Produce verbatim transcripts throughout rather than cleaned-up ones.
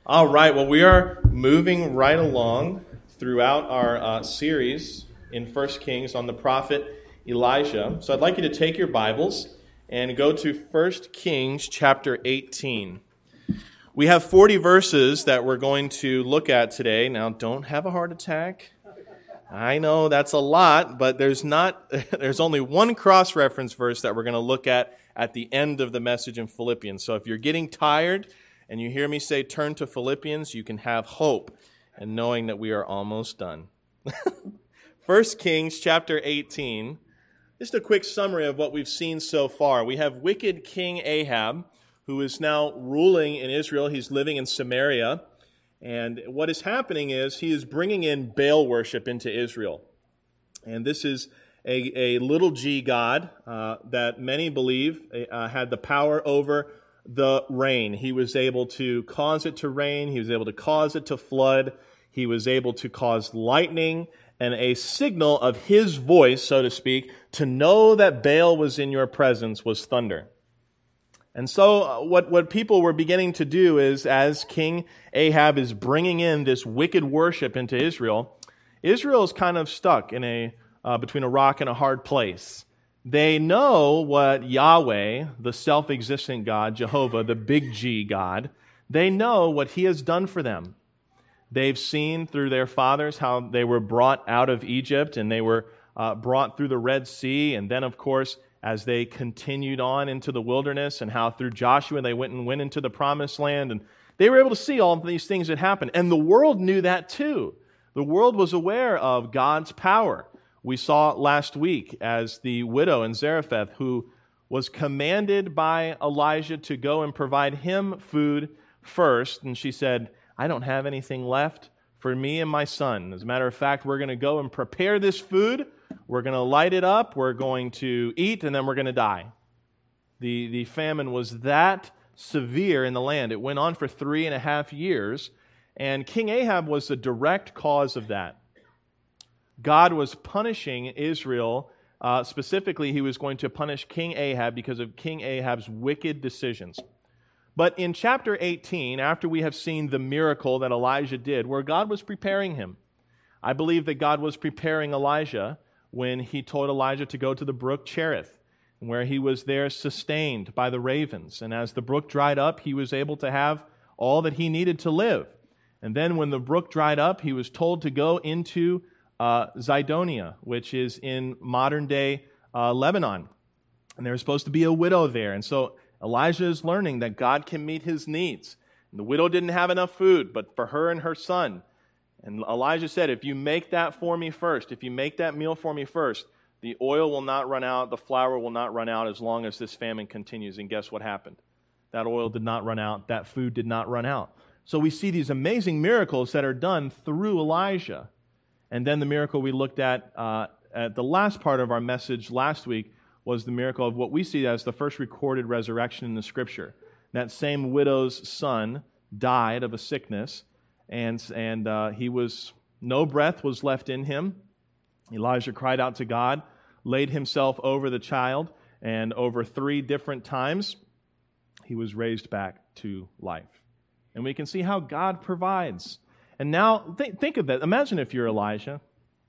All right, well, we are moving right along throughout our uh, series in First Kings on the prophet Elijah. So I'd like you to take your Bibles and go to First Kings chapter eighteen. We have forty verses that we're going to look at today. Now, don't have a heart attack. I know that's a lot, but there's not. There's only one cross-reference verse that we're going to look at at the end of the message in Philippians. So if you're getting tired and you hear me say turn to Philippians, you can have hope and knowing that we are almost done. First Kings chapter eighteen. Just a quick summary of what we've seen so far. We have wicked King Ahab, who is now ruling in Israel. He's living in Samaria. And what is happening is he is bringing in Baal worship into Israel. And this is a, a little g god uh, that many believe uh, had the power over the rain. He was able to cause it to rain. He was able to cause it to flood. He was able to cause lightning and a signal of his voice, so to speak, to know that Baal was in your presence was thunder. And so uh, what, what people were beginning to do is, as King Ahab is bringing in this wicked worship into Israel, Israel is kind of stuck in a uh, between a rock and a hard place. They know what Yahweh, the self-existent God, Jehovah, the big G God, they know what He has done for them. They've seen through their fathers how they were brought out of Egypt and they were uh, brought through the Red Sea, and then, of course, as they continued on into the wilderness, and how through Joshua they went and went into the Promised Land, and they were able to see all of these things that happened. And the world knew that too. The world was aware of God's power. We saw last week as the widow in Zarephath, who was commanded by Elijah to go and provide him food first, and she said, I don't have anything left for me and my son. As a matter of fact, we're going to go and prepare this food. We're going to light it up, we're going to eat, and then we're going to die. The, the famine was that severe in the land. It went on for three and a half years, and King Ahab was the direct cause of that. God was punishing Israel. Uh, specifically, He was going to punish King Ahab because of King Ahab's wicked decisions. But in chapter eighteen, after we have seen the miracle that Elijah did, where God was preparing him, I believe that God was preparing Elijah when He told Elijah to go to the brook Cherith, where he was there sustained by the ravens. And as the brook dried up, he was able to have all that he needed to live. And then when the brook dried up, he was told to go into uh, Zidonia, which is in modern-day uh, Lebanon. And there was supposed to be a widow there. And so Elijah is learning that God can meet his needs. And the widow didn't have enough food, but for her and her son. And Elijah said, if you make that for me first, if you make that meal for me first, the oil will not run out, the flour will not run out as long as this famine continues. And guess what happened? That oil did not run out, that food did not run out. So we see these amazing miracles that are done through Elijah. And then the miracle we looked at uh, at the last part of our message last week was the miracle of what we see as the first recorded resurrection in the Scripture. That same widow's son died of a sickness, and and uh, he was no breath was left in him. Elijah cried out to God, laid himself over the child, and over three different times, he was raised back to life. And we can see how God provides. And now, th- think of that. Imagine if you're Elijah.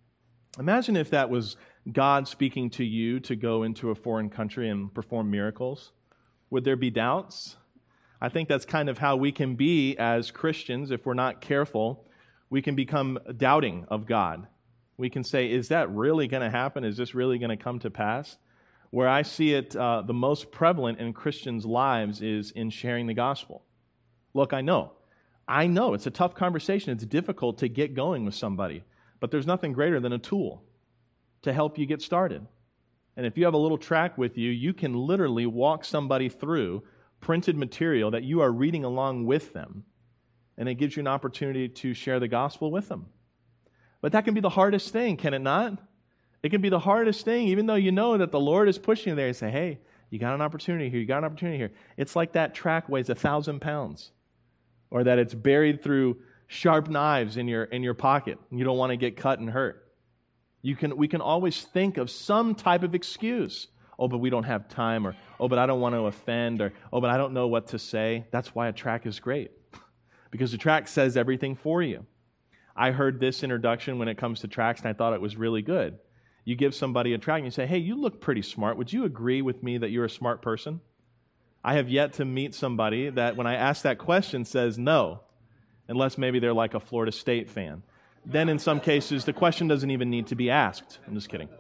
Imagine if that was God speaking to you to go into a foreign country and perform miracles. Would there be doubts? I think that's kind of how we can be as Christians if we're not careful. We can become doubting of God. We can say, is that really going to happen? Is this really going to come to pass? Where I see it uh, the most prevalent in Christians' lives is in sharing the gospel. Look, I know. I know it's a tough conversation. It's difficult to get going with somebody. But there's nothing greater than a tool to help you get started. And if you have a little tract with you, you can literally walk somebody through printed material that you are reading along with them. And it gives you an opportunity to share the gospel with them. But that can be the hardest thing, can it not? It can be the hardest thing, even though you know that the Lord is pushing you there and say, hey, you got an opportunity here, you got an opportunity here. It's like that tract weighs a thousand pounds. Or that it's buried through sharp knives in your in your pocket, and you don't want to get cut and hurt. You can we can always think of some type of excuse. Oh, but we don't have time, or oh, but I don't want to offend, or oh, but I don't know what to say. That's why a tract is great. because the tract says everything for you. I heard this introduction when it comes to tracts, and I thought it was really good. You give somebody a tract and you say, hey, you look pretty smart. Would you agree with me that you're a smart person? I have yet to meet somebody that when I ask that question says no, unless maybe they're like a Florida State fan. Then in some cases, the question doesn't even need to be asked. I'm just kidding.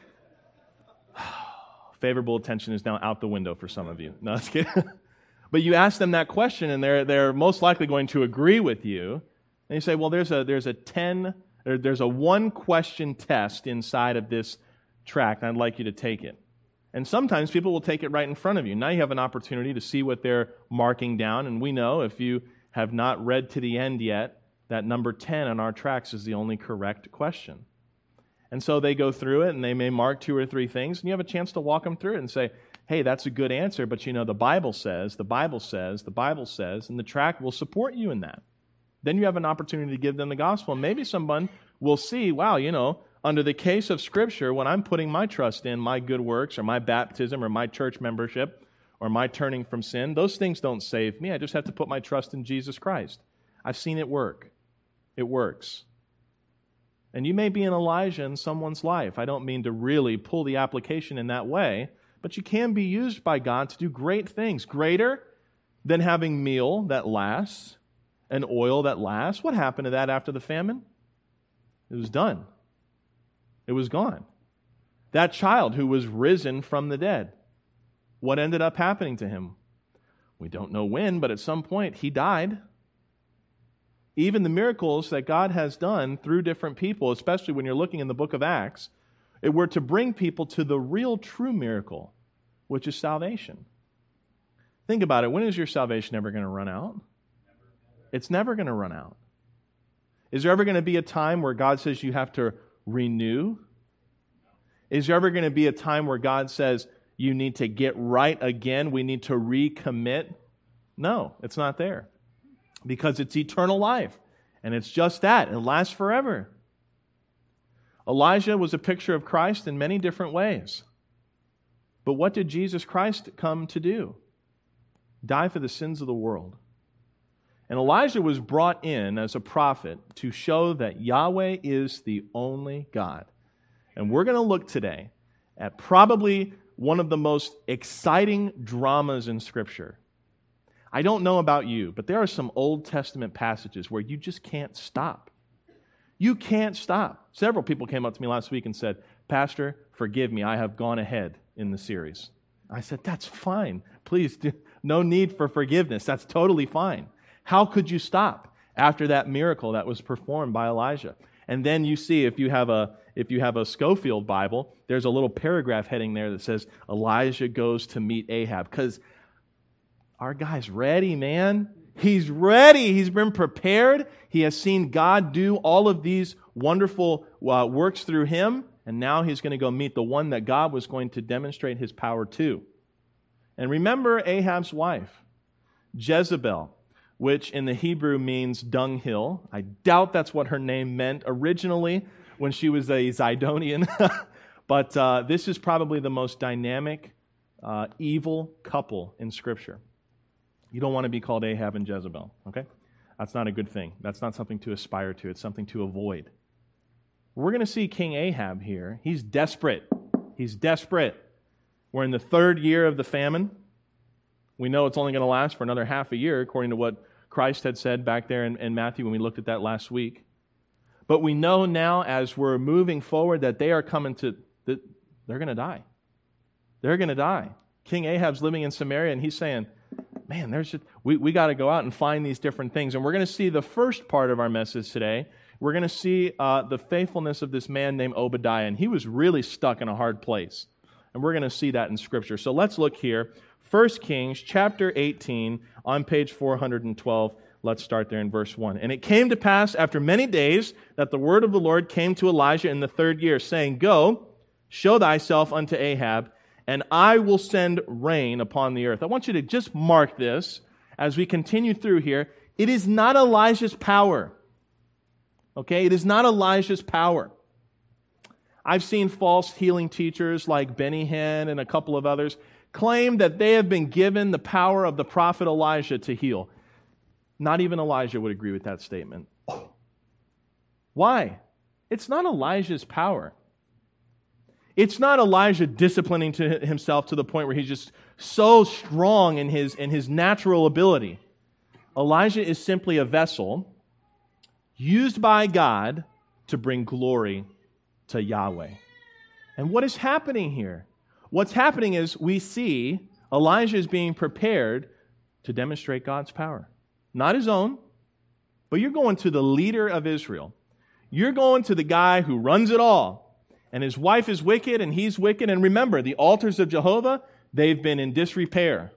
Favorable attention is now out the window for some of you. No, just kidding. But you ask them that question, and they're they're most likely going to agree with you. And you say, well, there's a there's a ten or there's a one question test inside of this tract, and I'd like you to take it. And sometimes people will take it right in front of you. Now you have an opportunity to see what they're marking down, and we know if you have not read to the end yet, that number ten on our tracts is the only correct question. And so they go through it, and they may mark two or three things, and you have a chance to walk them through it and say, hey, that's a good answer, but you know, the Bible says, the Bible says, the Bible says, and the tract will support you in that. Then you have an opportunity to give them the gospel, and maybe someone will see, wow, you know, under the case of Scripture, when I'm putting my trust in my good works or my baptism or my church membership or my turning from sin, those things don't save me. I just have to put my trust in Jesus Christ. I've seen it work. It works. And you may be an Elijah in someone's life. I don't mean to really pull the application in that way, but you can be used by God to do great things, greater than having meal that lasts and oil that lasts. What happened to that after the famine? It was done. It was gone. That child who was risen from the dead, what ended up happening to him? We don't know when, but at some point he died. Even the miracles that God has done through different people, especially when you're looking in the book of Acts, it were to bring people to the real true miracle, which is salvation. Think about it. When is your salvation ever going to run out? It's never going to run out. Is there ever going to be a time where God says you have to renew? Is there ever going to be a time where God says you need to get right again? We need to recommit? No, it's not there. Because it's eternal life. And it's just that. It lasts forever. Elijah was a picture of Christ in many different ways. But what did Jesus Christ come to do? Die for the sins of the world. And Elijah was brought in as a prophet to show that Yahweh is the only God. And we're going to look today at probably one of the most exciting dramas in Scripture. I don't know about you, but there are some Old Testament passages where you just can't stop. You can't stop. Several people came up to me last week and said, Pastor, forgive me, I have gone ahead in the series. I said, that's fine. Please, do, no need for forgiveness. That's totally fine. How could you stop after that miracle that was performed by Elijah? And then you see, if you have a if you have a Schofield Bible, there's a little paragraph heading there that says, Elijah goes to meet Ahab. Because our guy's ready, man. He's ready. He's been prepared. He has seen God do all of these wonderful uh, works through him. And now he's going to go meet the one that God was going to demonstrate his power to. And remember Ahab's wife, Jezebel, which in the Hebrew means dunghill. I doubt that's what her name meant originally when she was a Zidonian. But uh, this is probably the most dynamic, uh, evil couple in Scripture. You don't want to be called Ahab and Jezebel, okay? That's not a good thing. That's not something to aspire to. It's something to avoid. We're going to see King Ahab here. He's desperate. He's desperate. We're in the third year of the famine. We know it's only going to last for another half a year, according to what Christ had said back there in, in Matthew when we looked at that last week. But we know now as we're moving forward that they are coming to, that they're going to die. They're going to die. King Ahab's living in Samaria, and he's saying, man, there's just, we, we got to go out and find these different things. And we're going to see the first part of our message today. We're going to see uh, the faithfulness of this man named Obadiah. And he was really stuck in a hard place. And we're going to see that in Scripture. So let's look here. First Kings chapter eighteen on page four hundred twelve. Let's start there in verse one. And it came to pass after many days that the word of the Lord came to Elijah in the third year, saying, Go, show thyself unto Ahab, and I will send rain upon the earth. I want you to just mark this as we continue through here. It is not Elijah's power. Okay? It is not Elijah's power. I've seen false healing teachers like Benny Hinn and a couple of others claim that they have been given the power of the prophet Elijah to heal. Not even Elijah would agree with that statement. Why? It's not Elijah's power. It's not Elijah disciplining to himself to the point where he's just so strong in his, in his natural ability. Elijah is simply a vessel used by God to bring glory to Yahweh. And what is happening here? What's happening is we see Elijah is being prepared to demonstrate God's power. Not his own, but you're going to the leader of Israel. You're going to the guy who runs it all. And his wife is wicked and he's wicked. And remember, the altars of Jehovah, they've been in disrepair.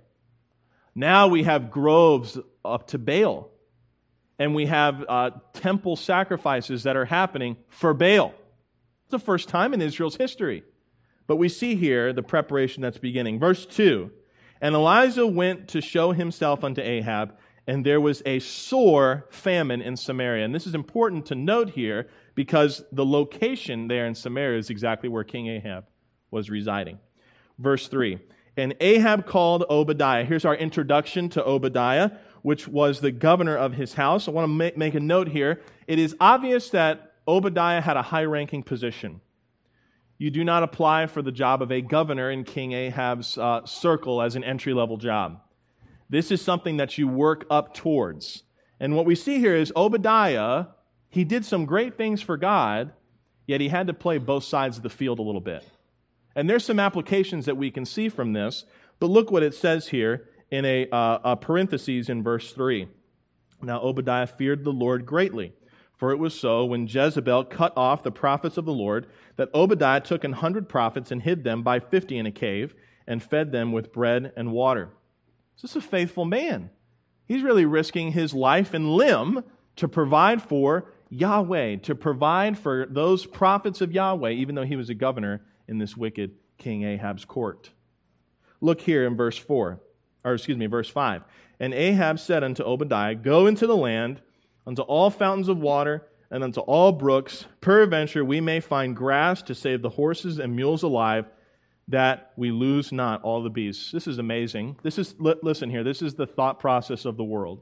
Now we have groves up to Baal. And we have uh, temple sacrifices that are happening for Baal. It's the first time in Israel's history. But we see here the preparation that's beginning. Verse two, and Elijah went to show himself unto Ahab, and there was a sore famine in Samaria. And this is important to note here because the location there in Samaria is exactly where King Ahab was residing. Verse three, and Ahab called Obadiah. Here's our introduction to Obadiah, which was the governor of his house. I want to make a note here. It is obvious that Obadiah had a high-ranking position. You do not apply for the job of a governor in King Ahab's uh, circle as an entry-level job. This is something that you work up towards. And what we see here is Obadiah, he did some great things for God, yet he had to play both sides of the field a little bit. And there's some applications that we can see from this, but look what it says here in a, uh, a parenthesis in verse three. Now Obadiah feared the Lord greatly, for it was so when Jezebel cut off the prophets of the Lord that Obadiah took an hundred prophets and hid them by fifty in a cave and fed them with bread and water. This is a faithful man. He's really risking his life and limb to provide for Yahweh, to provide for those prophets of Yahweh, even though he was a governor in this wicked King Ahab's court. Look here in verse four, or excuse me, verse five. And Ahab said unto Obadiah, go into the land, unto all fountains of water, and unto all brooks, peradventure we may find grass to save the horses and mules alive, that we lose not all the beasts. This is amazing. This is, listen here, this is the thought process of the world.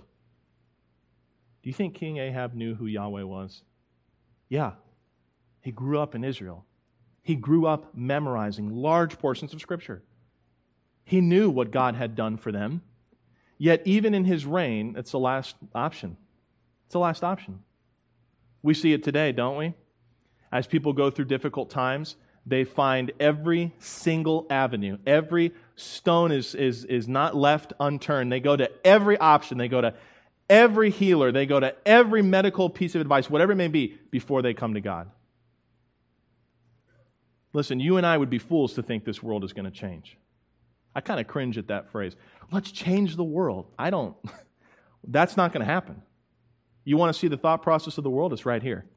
Do you think King Ahab knew who Yahweh was? Yeah. He grew up in Israel. He grew up memorizing large portions of Scripture. He knew what God had done for them. Yet even in his reign, it's the last option. It's the last option. We see it today, don't we? As people go through difficult times, they find every single avenue. Every stone is, is, is not left unturned. They go to every option. They go to every healer. They go to every medical piece of advice, whatever it may be, before they come to God. Listen, you and I would be fools to think this world is going to change. I kind of cringe at that phrase. Let's change the world. I don't. That's not going to happen. You want to see the thought process of the world? It's right here.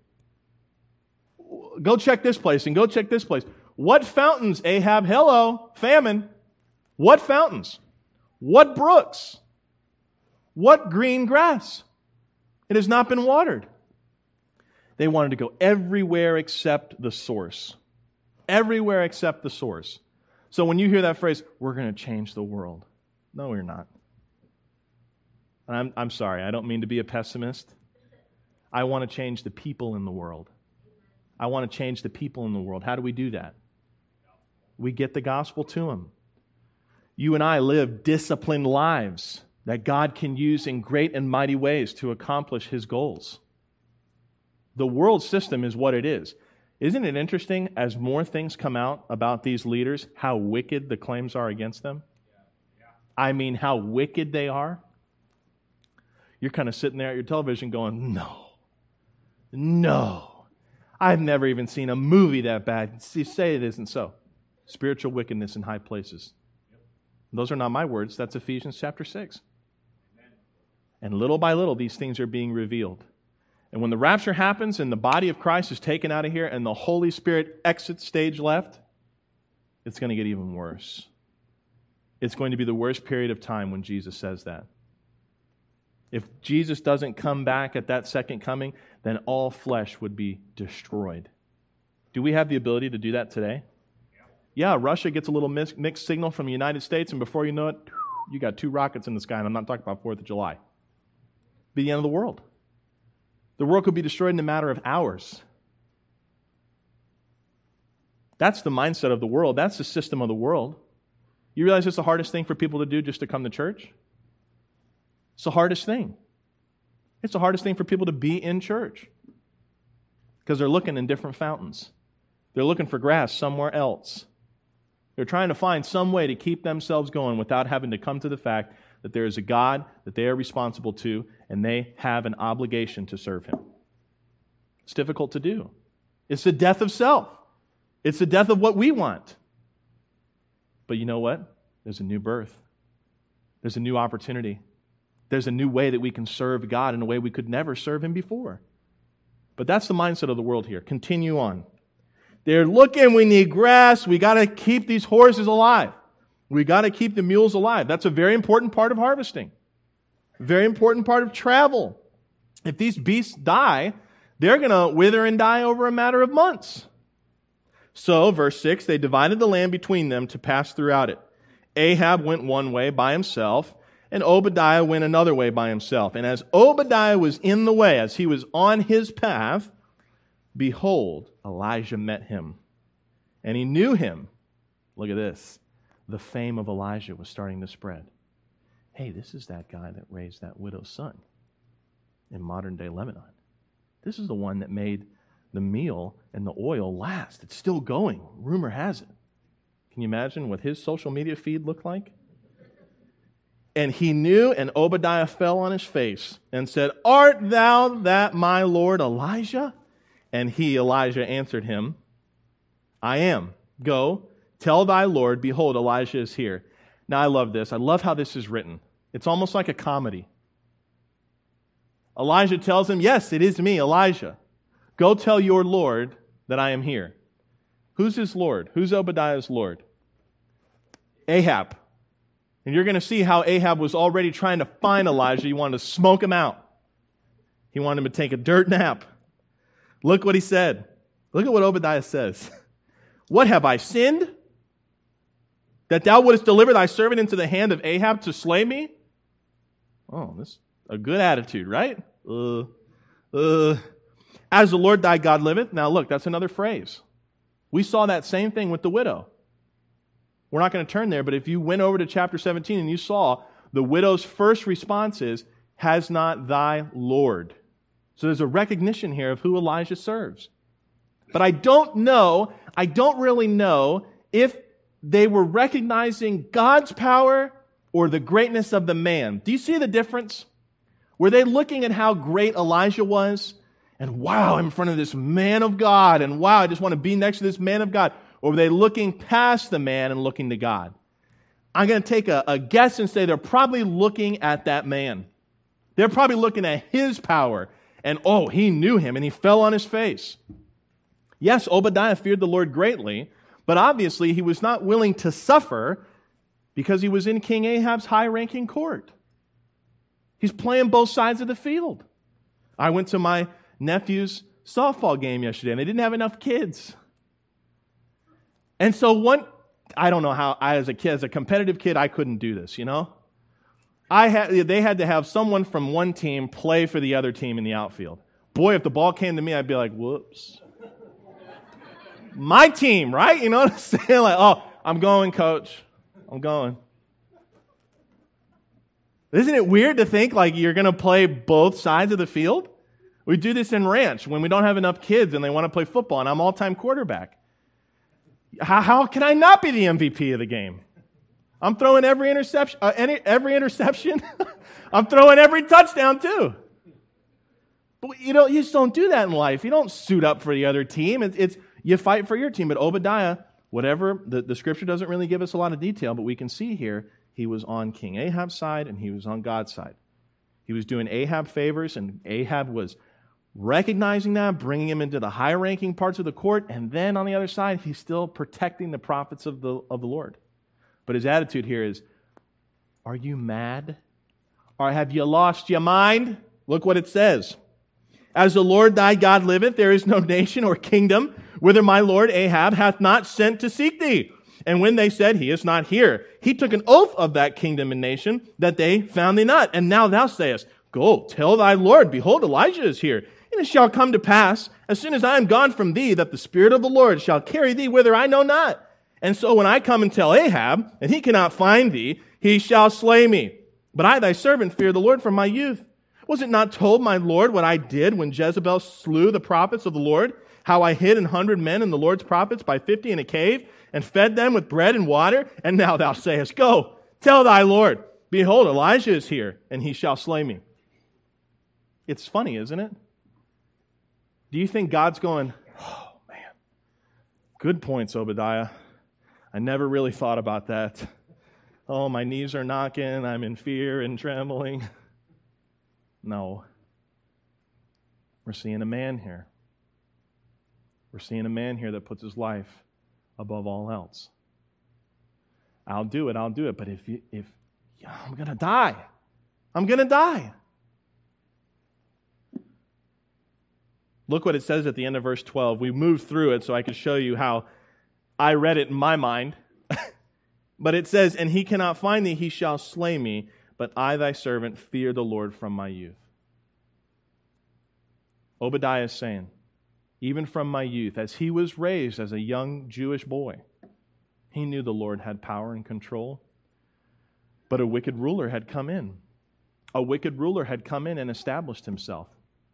Go check this place and go check this place. What fountains, Ahab? Hello, famine. What fountains? What brooks? What green grass? It has not been watered. They wanted to go everywhere except the source. Everywhere except the source. So when you hear that phrase, we're going to change the world. No, we're not. I'm, I'm sorry, I don't mean to be a pessimist. I want to change the people in the world. I want to change the people in the world. How do we do that? We get the gospel to them. You and I live disciplined lives that God can use in great and mighty ways to accomplish His goals. The world system is what it is. Isn't it interesting, as more things come out about these leaders, how wicked the claims are against them? I mean, how wicked they are. You're kind of sitting there at your television going, no, no. I've never even seen a movie that bad. See, say it isn't so. Spiritual wickedness in high places. Those are not my words. That's Ephesians chapter six. And little by little, these things are being revealed. And when the rapture happens and the body of Christ is taken out of here and the Holy Spirit exits stage left, it's going to get even worse. It's going to be the worst period of time when Jesus says that. If Jesus doesn't come back at that second coming, then all flesh would be destroyed. Do we have the ability to do that today? Yeah, Russia gets a little mixed signal from the United States, and before you know it, you got two rockets in the sky, and I'm not talking about fourth of July. be the end of the world. The world could be destroyed in a matter of hours. That's the mindset of the world. That's the system of the world. You realize it's the hardest thing for people to do just to come to church? It's the hardest thing. It's the hardest thing for people to be in church because they're looking in different fountains. They're looking for grass somewhere else. They're trying to find some way to keep themselves going without having to come to the fact that there is a God that they are responsible to and they have an obligation to serve Him. It's difficult to do. It's the death of self. It's the death of what we want. But you know what? There's a new birth. There's a new opportunity. There's a new way that we can serve God in a way we could never serve Him before. But that's the mindset of the world here. Continue on. They're looking, we need grass, we got to keep these horses alive. We got to keep the mules alive. That's a very important part of harvesting. Very important part of travel. If these beasts die, they're going to wither and die over a matter of months. So, verse six, they divided the land between them to pass throughout it. Ahab went one way by himself, and Obadiah went another way by himself. And as Obadiah was in the way, as he was on his path, behold, Elijah met him. And he knew him. Look at this. The fame of Elijah was starting to spread. Hey, this is that guy that raised that widow's son in modern-day Lebanon. This is the one that made the meal and the oil last. It's still going. Rumor has it. Can you imagine what his social media feed looked like? And he knew, and Obadiah fell on his face and said, Art thou that my Lord Elijah? And he, Elijah, answered him, I am. Go, tell thy Lord, behold, Elijah is here. Now I love this. I love how this is written. It's almost like a comedy. Elijah tells him, yes, it is me, Elijah. Go tell your Lord that I am here. Who's his Lord? Who's Obadiah's Lord? Ahab. And you're going to see how Ahab was already trying to find Elijah. He wanted to smoke him out. He wanted him to take a dirt nap. Look what he said. Look at what Obadiah says. What have I sinned? That thou wouldest deliver thy servant into the hand of Ahab to slay me? Oh, this is a good attitude, right? Uh, uh. As the Lord thy God liveth. Now look, that's another phrase. We saw that same thing with the widow. We're not going to turn there, but if you went over to chapter seventeen and you saw the widow's first response is, has not thy Lord. So there's a recognition here of who Elijah serves. But I don't know, I don't really know if they were recognizing God's power or the greatness of the man. Do you see the difference? Were they looking at how great Elijah was? And wow, I'm in front of this man of God. And wow, I just want to be next to this man of God. Or were they looking past the man and looking to God? I'm going to take a, a guess and say they're probably looking at that man. They're probably looking at his power. And oh, he knew him and he fell on his face. Yes, Obadiah feared the Lord greatly, but obviously he was not willing to suffer because he was in King Ahab's high-ranking court. He's playing both sides of the field. I went to my nephew's softball game yesterday, and they didn't have enough kids. And so one, I don't know how, I as a kid, as a competitive kid, I couldn't do this, you know? I had, they had to have someone from one team play for the other team in the outfield. Boy, if the ball came to me, I'd be like, whoops. My team, right? You know what I'm saying? Like, oh, I'm going, coach. I'm going. Isn't it weird to think like you're going to play both sides of the field? We do this in ranch when we don't have enough kids and they want to play football and I'm all-time quarterback. How, how can I not be the M V P of the game? I'm throwing every interception, uh, any, every interception. I'm throwing every touchdown too. But you know, you just don't do that in life. You don't suit up for the other team. It's, it's you fight for your team. But Obadiah, whatever, the, the scripture doesn't really give us a lot of detail, but we can see here he was on King Ahab's side and he was on God's side. He was doing Ahab favors, and Ahab was recognizing that, bringing him into the high-ranking parts of the court, and then on the other side, he's still protecting the prophets of the of the Lord. But his attitude here is, are you mad? Or have you lost your mind? Look what it says. As the Lord thy God liveth, there is no nation or kingdom whither my lord Ahab hath not sent to seek thee. And when they said, he is not here, he took an oath of that kingdom and nation that they found thee not. And now thou sayest, Go, tell thy Lord, behold, Elijah is here. And it shall come to pass, as soon as I am gone from thee, that the Spirit of the Lord shall carry thee whither I know not. And so when I come and tell Ahab, and he cannot find thee, he shall slay me. But I, thy servant, fear the Lord from my youth. Was it not told my Lord what I did when Jezebel slew the prophets of the Lord? How I hid an hundred men and the Lord's prophets by fifty in a cave, and fed them with bread and water? And now thou sayest, Go, tell thy Lord, behold, Elijah is here, and he shall slay me. It's funny, isn't it? Do you think God's going, oh, man, good points, Obadiah. I never really thought about that. Oh, my knees are knocking. I'm in fear and trembling. No. We're seeing a man here. We're seeing a man here that puts his life above all else. I'll do it, I'll do it. But if, you, if yeah, I'm going to die. I'm going to die. Look what it says at the end of verse twelve. We moved through it so I could show you how I read it in my mind. But it says, and he cannot find thee, he shall slay me, but I, thy servant, fear the Lord from my youth. Obadiah is saying, even from my youth, as he was raised as a young Jewish boy, he knew the Lord had power and control. But a wicked ruler had come in. A wicked ruler had come in and established himself.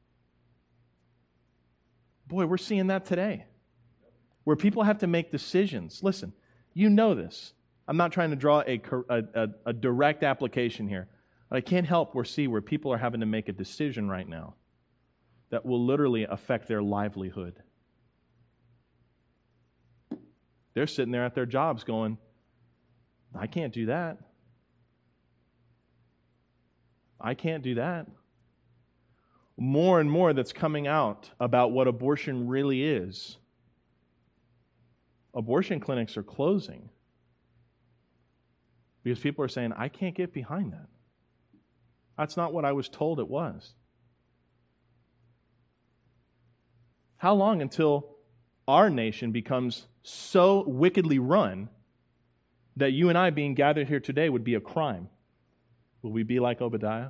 Boy, we're seeing that today, where people have to make decisions. Listen, you know this. I'm not trying to draw a, a, a direct application here, but I can't help but see where people are having to make a decision right now that will literally affect their livelihood. They're sitting there at their jobs going, I can't do that. I can't do that. More and more that's coming out about what abortion really is. Abortion clinics are closing because people are saying, I can't get behind that. That's not what I was told it was. How long until our nation becomes so wickedly run that you and I being gathered here today would be a crime? Will we be like Obadiah?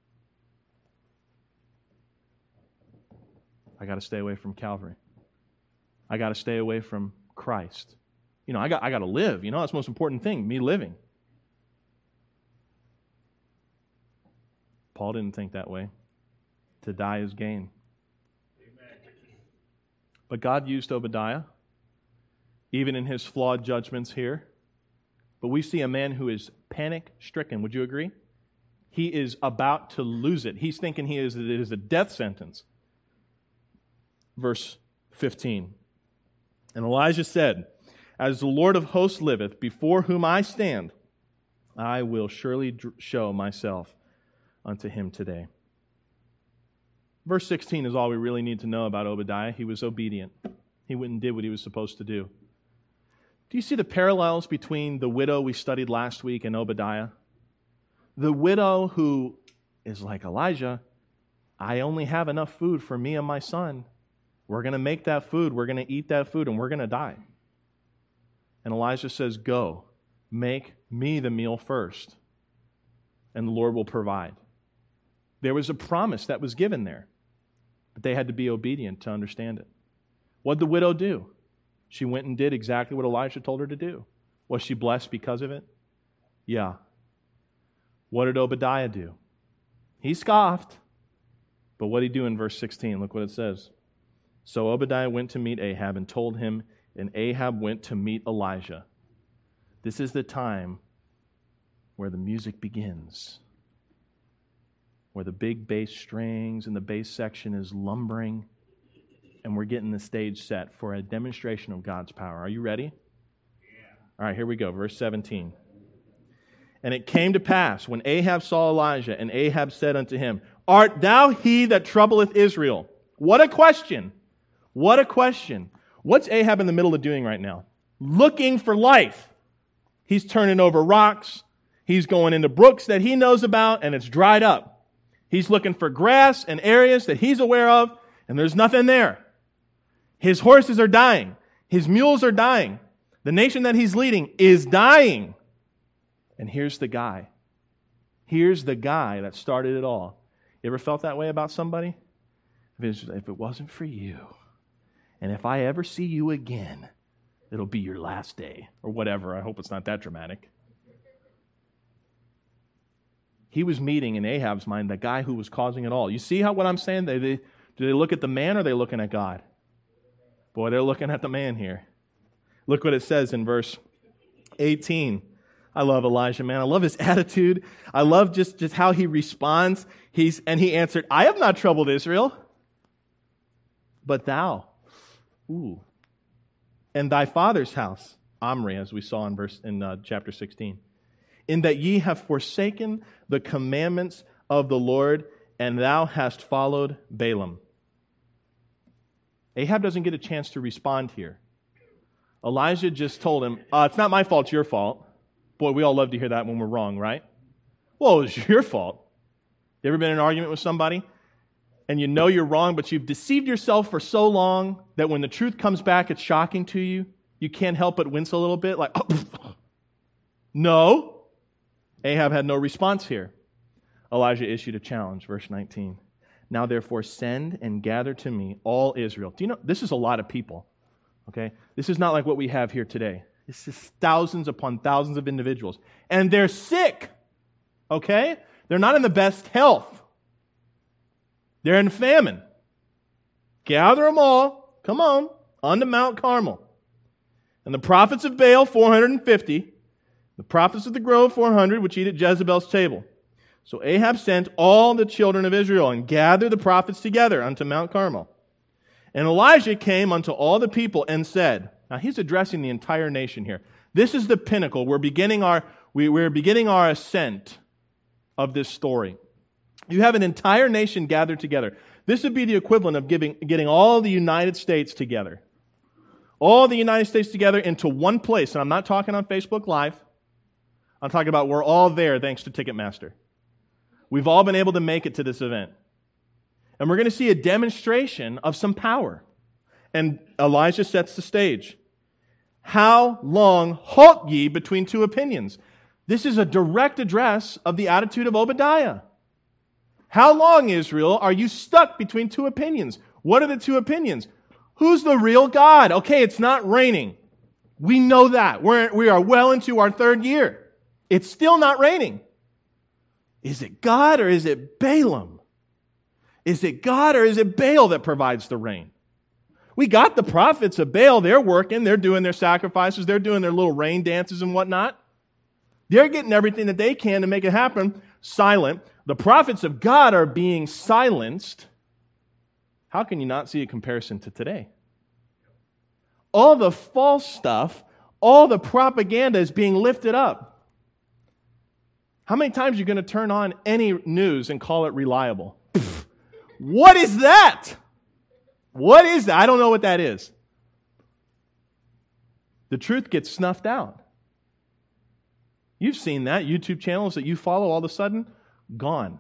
I got to stay away from Calvary. I got to stay away from Christ. You know, I got I got to live. You know, that's the most important thing, me living. Paul didn't think that way. To die is gain. Amen. But God used Obadiah, even in his flawed judgments here. But we see a man who is panic-stricken. Would you agree? He is about to lose it. He's thinking he is, it is a death sentence. Verse fifteen. And Elijah said, As the Lord of hosts liveth, before whom I stand, I will surely show myself unto him today. Verse sixteen is all we really need to know about Obadiah. He was obedient. He went and did what he was supposed to do. Do you see the parallels between the widow we studied last week and Obadiah? The widow who is like Elijah, I only have enough food for me and my son. We're going to make that food, we're going to eat that food, and we're going to die. And Elijah says, Go, make me the meal first, and the Lord will provide. There was a promise that was given there, but they had to be obedient to understand it. What did the widow do? She went and did exactly what Elijah told her to do. Was she blessed because of it? Yeah. What did Obadiah do? He scoffed, but what did he do in verse sixteen? Look what it says. So Obadiah went to meet Ahab and told him, and Ahab went to meet Elijah. This is the time where the music begins, where the big bass strings and the bass section is lumbering, and we're getting the stage set for a demonstration of God's power. Are you ready? Yeah. All right, here we go, verse seventeen. And it came to pass, when Ahab saw Elijah, and Ahab said unto him, Art thou he that troubleth Israel? What a question! What a question. What's Ahab in the middle of doing right now? Looking for life. He's turning over rocks. He's going into brooks that he knows about, and it's dried up. He's looking for grass and areas that he's aware of, and there's nothing there. His horses are dying. His mules are dying. The nation that he's leading is dying. And here's the guy. Here's the guy that started it all. You ever felt that way about somebody? If, it's, if it wasn't for you, and if I ever see you again, it'll be your last day, or whatever. I hope it's not that dramatic. He was meeting in Ahab's mind the guy who was causing it all. You see how what I'm saying? They, they, do they look at the man or are they looking at God? Boy, they're looking at the man here. Look what it says in verse eighteen. I love Elijah, man. I love his attitude. I love just, just how he responds. He's and he answered, I have not troubled Israel, but thou, ooh, and thy father's house, Omri, as we saw in verse in uh, chapter sixteen, in that ye have forsaken the commandments of the Lord, and thou hast followed Balaam. Ahab doesn't get a chance to respond here. Elijah just told him, uh, it's not my fault, it's your fault. Boy, we all love to hear that when we're wrong, right? Well, it's your fault. You ever been in an argument with somebody and you know you're wrong, but you've deceived yourself for so long that when the truth comes back, it's shocking to you? You can't help but wince a little bit, like, oh, no. Ahab had no response here. Elijah issued a challenge, verse nineteen. Now therefore send and gather to me all Israel. Do you know, this is a lot of people, okay? This is not like what we have here today. This is thousands upon thousands of individuals. And they're sick, okay? They're not in the best health. They're in famine. Gather them all, come on, onto Mount Carmel. And the prophets of Baal, four hundred fifty. The prophets of the grove, four hundred, which eat at Jezebel's table. So Ahab sent all the children of Israel and gathered the prophets together unto Mount Carmel. And Elijah came unto all the people and said, now he's addressing the entire nation here. This is the pinnacle. We're beginning our, we, we're beginning our ascent of this story. You have an entire nation gathered together. This would be the equivalent of giving, getting all the United States together. All the United States together into one place. And I'm not talking on Facebook Live. I'm talking about we're all there thanks to Ticketmaster. We've all been able to make it to this event. And we're going to see a demonstration of some power. And Elijah sets the stage. How long halt ye between two opinions? This is a direct address of the attitude of Obadiah. How long, Israel, are you stuck between two opinions? What are the two opinions? Who's the real God? Okay, it's not raining. We know that. We're, we are well into our third year. It's still not raining. Is it God or is it Balaam? Is it God or is it Baal that provides the rain? We got the prophets of Baal. They're working. They're doing their sacrifices. They're doing their little rain dances and whatnot. They're getting everything that they can to make it happen silent. The prophets of God are being silenced. How can you not see a comparison to today? All the false stuff, all the propaganda is being lifted up. How many times are you going to turn on any news and call it reliable? What is that? What is that? I don't know what that is. The truth gets snuffed out. You've seen that. YouTube channels that you follow, all of a sudden, gone.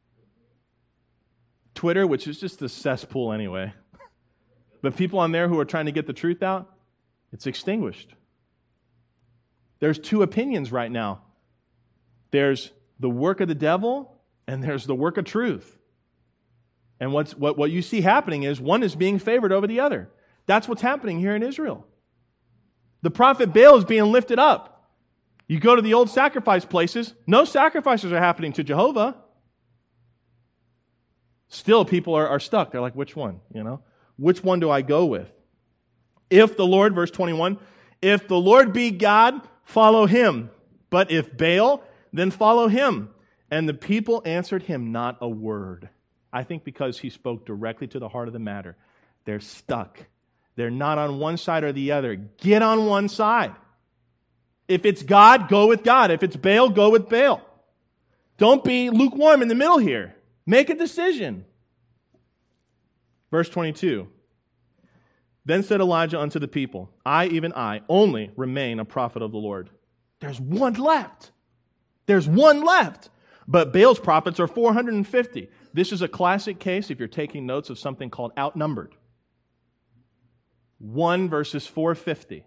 Twitter, which is just a cesspool anyway. But people on there who are trying to get the truth out, it's extinguished. There's two opinions right now. There's the work of the devil, and there's the work of truth. And what's, what, what you see happening is one is being favored over the other. That's what's happening here in Israel. The prophet Baal is being lifted up. You go to the old sacrifice places, no sacrifices are happening to Jehovah. Still, people are, are stuck. They're like, which one? You know, which one do I go with? If the Lord, verse twenty-one, if the Lord be God, follow him. But if Baal, then follow him. And the people answered him not a word. I think because he spoke directly to the heart of the matter. They're stuck. They're not on one side or the other. Get on one side. If it's God, go with God. If it's Baal, go with Baal. Don't be lukewarm in the middle here. Make a decision. Verse twenty-two. Then said Elijah unto the people, I, even I, only remain a prophet of the Lord. There's one left. There's one left. But Baal's prophets are four hundred fifty. This is a classic case, if you're taking notes, of something called outnumbered. One versus four hundred fifty.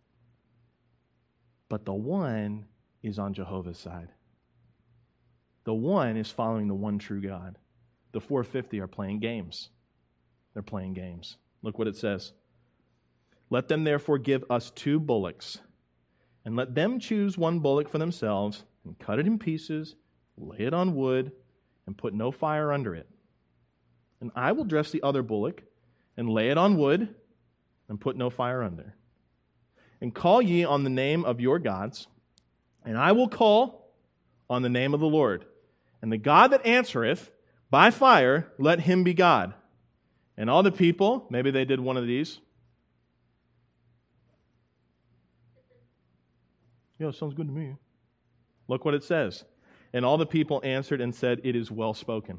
But the one is on Jehovah's side. The one is following the one true God. the four fifty are playing games. They're playing games. Look what it says. Let them therefore give us two bullocks, and let them choose one bullock for themselves, and cut it in pieces, lay it on wood, and put no fire under it. And I will dress the other bullock, and lay it on wood, and put no fire under. And call ye on the name of your gods, and I will call on the name of the Lord. And the God that answereth by fire, let him be God. And all the people, maybe they did one of these. Yeah, sounds good to me. Look what it says. And all the people answered and said, it is well spoken.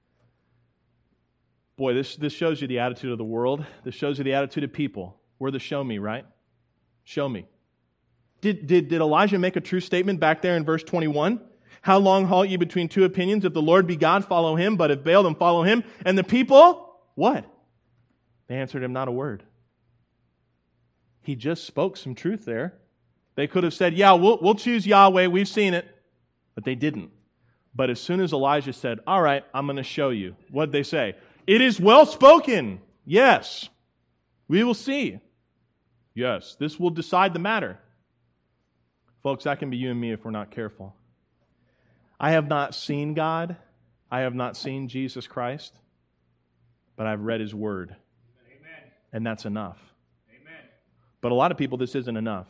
Boy, this, this shows you the attitude of the world. This shows you the attitude of people. We're the show me, right? Show me. Did, did, did Elijah make a true statement back there in verse twenty-one? How long halt ye between two opinions? If the Lord be God, follow him. But if Baal, then follow him. And the people, what? They answered him not a word. He just spoke some truth there. They could have said, yeah, we'll, we'll choose Yahweh. We've seen it. But they didn't. But as soon as Elijah said, all right, I'm going to show you. What did they say? It is well spoken. Yes. We will see. Yes. This will decide the matter. Folks, that can be you and me if we're not careful. I have not seen God. I have not seen Jesus Christ. But I've read His Word. Amen. And that's enough. Amen. But a lot of people, this isn't enough.